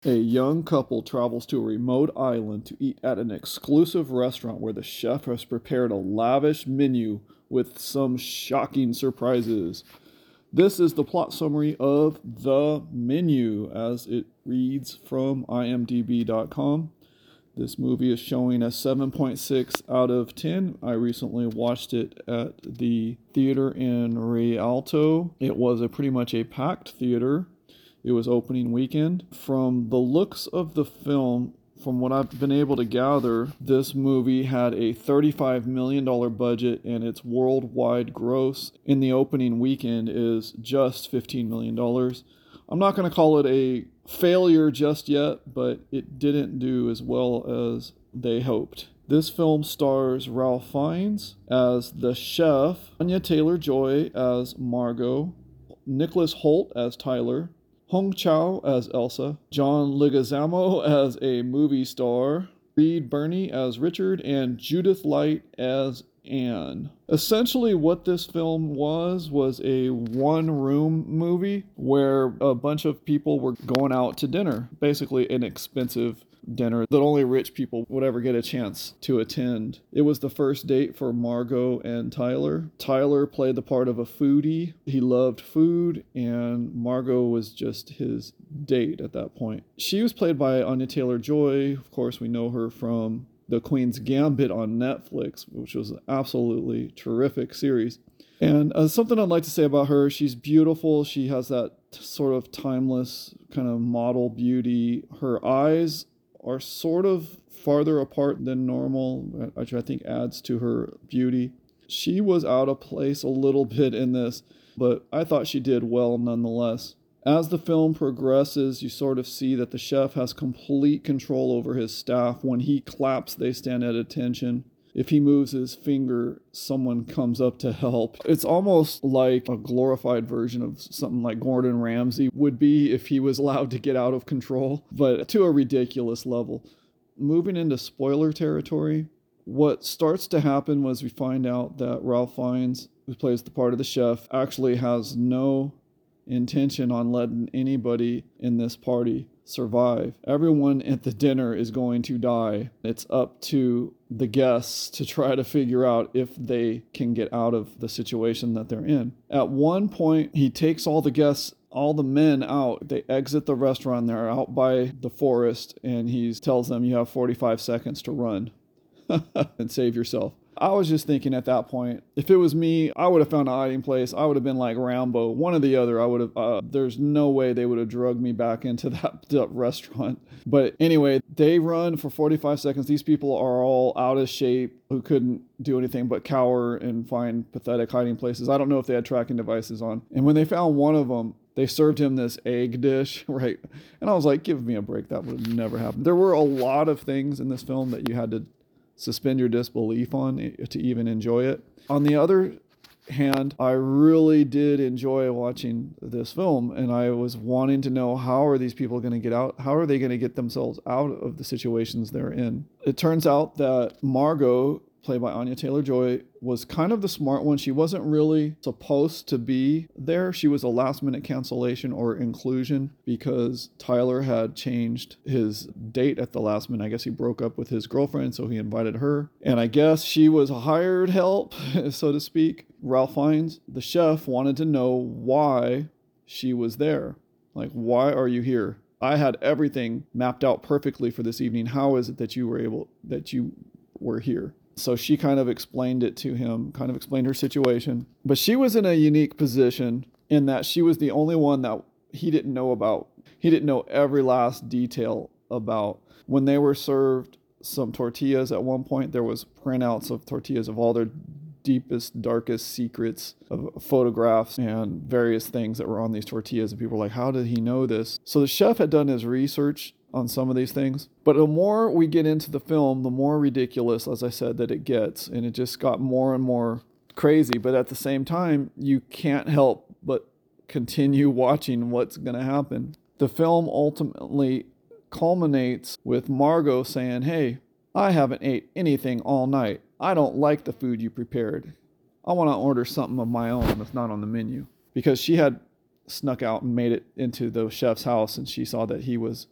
A young couple travels to a remote island to eat at an exclusive restaurant where the chef has prepared a lavish menu with some shocking surprises. This is the plot summary of The Menu as it reads from imdb.com. This movie is showing a 7.6 out of 10. I recently watched it at the theater in Rialto. It was pretty much a packed theater. It was opening weekend. From the looks of the film, from what I've been able to gather, this movie had a $35 million budget and its worldwide gross in the opening weekend is just $15 million. I'm not going to call it a failure just yet, but it didn't do as well as they hoped. This film stars Ralph Fiennes as the chef, Anya Taylor-Joy as Margot, Nicholas Hoult as Tyler, Hong Chow as Elsa, John Leguizamo as a movie star, Reed Birney as Richard, and Judith Light as Anne. Essentially what this film was a one-room movie where a bunch of people were going out to dinner, basically an expensive dinner that only rich people would ever get a chance to attend. It was the first date for Margot and Tyler. Tyler played the part of a foodie. He loved food, and Margot was just his date at that point. She was played by Anya Taylor-Joy. Of course, we know her from The Queen's Gambit on Netflix, which was an absolutely terrific series. And something I'd like to say about her, she's beautiful. She has that sort of timeless kind of model beauty. Her eyes are sort of farther apart than normal, which I think adds to her beauty. She was out of place a little bit in this, but I thought she did well nonetheless. As the film progresses, you sort of see that the chef has complete control over his staff. When he claps, they stand at attention. If he moves his finger, someone comes up to help. It's almost like a glorified version of something like Gordon Ramsay would be if he was allowed to get out of control, but to a ridiculous level. Moving into spoiler territory, what starts to happen was we find out that Ralph Fiennes, who plays the part of the chef, actually has no intention on letting anybody in this party survive. Everyone at the dinner is going to die. It's up to the guests to try to figure out if they can get out of the situation that they're in. At one point, he takes all the guests, all the men out. They exit the restaurant. They're out by the forest, and he tells them, you have 45 seconds to run and save yourself. I was just thinking at that point, if it was me, I would have found a hiding place. I would have been like Rambo, one or the other. I would have, there's no way they would have drugged me back into that restaurant. But anyway, they run for 45 seconds. These people are all out of shape who couldn't do anything but cower and find pathetic hiding places. I don't know if they had tracking devices on. And when they found one of them, they served him this egg dish, right? And I was like, give me a break. That would have never happened. There were a lot of things in this film that you had to suspend your disbelief on to even enjoy it. On the other hand, I really did enjoy watching this film, and I was wanting to know, how are these people going to get out? How are they going to get themselves out of the situations they're in? It turns out that Margot, played by Anya Taylor-Joy, was kind of the smart one. She wasn't really supposed to be there. She was a last-minute cancellation or inclusion because Tyler had changed his date at the last minute. I guess he broke up with his girlfriend, so he invited her. And I guess she was a hired help, so to speak. Ralph Fiennes, the chef, wanted to know why she was there. Like, why are you here? I had everything mapped out perfectly for this evening. How is it that you were here? So she kind of explained it to him, kind of explained her situation. But she was in a unique position in that she was the only one that he didn't know about. He didn't know every last detail about. When they were served some tortillas at one point, there was printouts of tortillas of all their deepest, darkest secrets, of photographs and various things that were on these tortillas. And people were like, how did he know this? So the chef had done his research on some of these things. But the more we get into the film, the more ridiculous, as I said, that it gets. And it just got more and more crazy. But at the same time, you can't help but continue watching what's going to happen. The film ultimately culminates with Margot saying, hey, I haven't ate anything all night. I don't like the food you prepared. I want to order something of my own that's not on the menu. Because she had snuck out and made it into the chef's house, and she saw that he was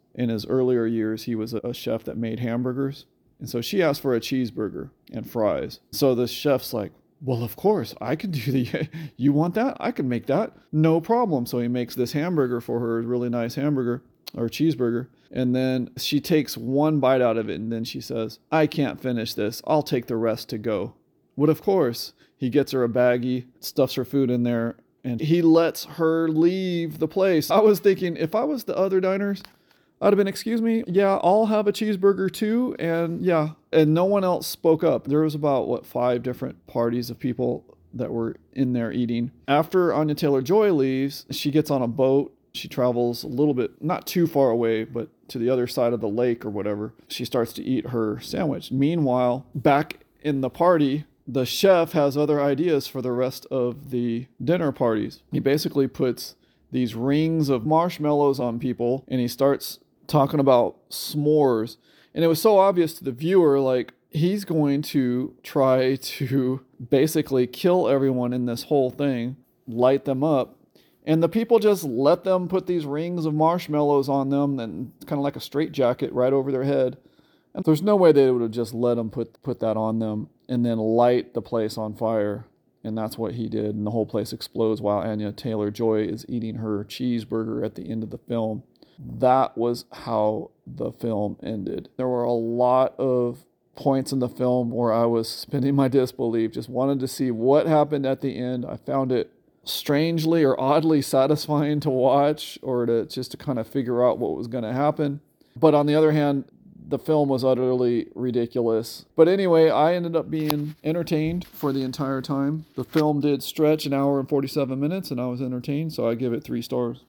In his earlier years, he was a chef that made hamburgers. And so she asked for a cheeseburger and fries. So the chef's like, well, of course, I can do you want that? I can make that. No problem. So he makes this hamburger for her, really nice hamburger or cheeseburger. And then she takes one bite out of it. And then she says, I can't finish this. I'll take the rest to go. Well, of course, he gets her a baggie, stuffs her food in there, and he lets her leave the place. I was thinking, if I was the other diners, I'd have been, excuse me, yeah, I'll have a cheeseburger too. And yeah, and no one else spoke up. There was about, 5 different parties of people that were in there eating. After Anya Taylor-Joy leaves, she gets on a boat. She travels a little bit, not too far away, but to the other side of the lake or whatever. She starts to eat her sandwich. Meanwhile, back in the party, the chef has other ideas for the rest of the dinner parties. He basically puts these rings of marshmallows on people, and he starts talking about s'mores. And it was so obvious to the viewer, like, he's going to try to basically kill everyone in this whole thing, light them up. And the people just let them put these rings of marshmallows on them and kind of like a straitjacket right over their head. And there's no way they would have just let them put that on them and then light the place on fire. And that's what he did. And the whole place explodes while Anya Taylor-Joy is eating her cheeseburger at the end of the film. That was how the film ended. There were a lot of points in the film where I was suspending my disbelief, just wanted to see what happened at the end. I found it strangely or oddly satisfying to watch, or to kind of figure out what was going to happen. But on the other hand, the film was utterly ridiculous. But anyway, I ended up being entertained for the entire time. The film did stretch 1 hour and 47 minutes, and I was entertained, so I give it 3 stars.